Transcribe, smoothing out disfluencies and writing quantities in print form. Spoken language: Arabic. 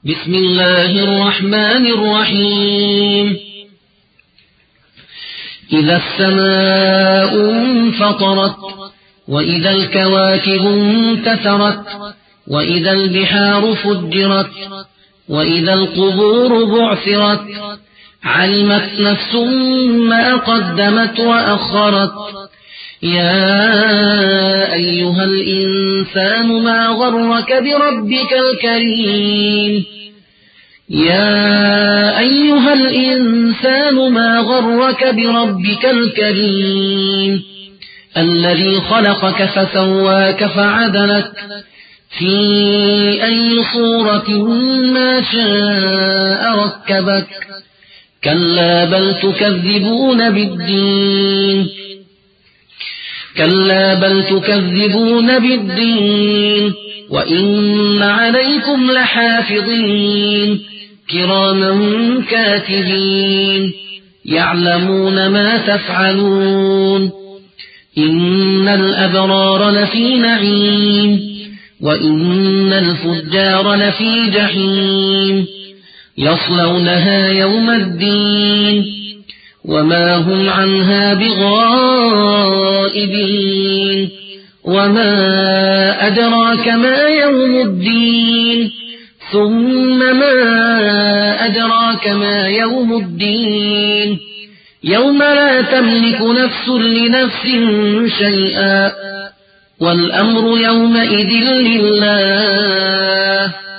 بسم الله الرحمن الرحيم إذا السماء انفطرت وإذا الكواكب انتثرت وإذا البحار فجرت وإذا القبور بعثرت علمت نفس ما قدمت وأخرت يا أيها الإنسان ما غرك بربك الكريم يا أيها الإنسان ما غرك بربك الكريم الذي خلقك فسواك فعدلك في أي صورة ما شاء ركبك كلا بل تكذبون بالدين وإن عليكم لحافظين كراما كاتبين يعلمون ما تفعلون إن الأبرار لفي نعيم وإن الفجار لفي جحيم يصلونها يوم الدين وما هم عنها بغائبين وما أدراك ما يوم الدين ثم ما أدراك ما يوم الدين يوم لا تملك نفس لنفس شيئا والأمر يومئذ لله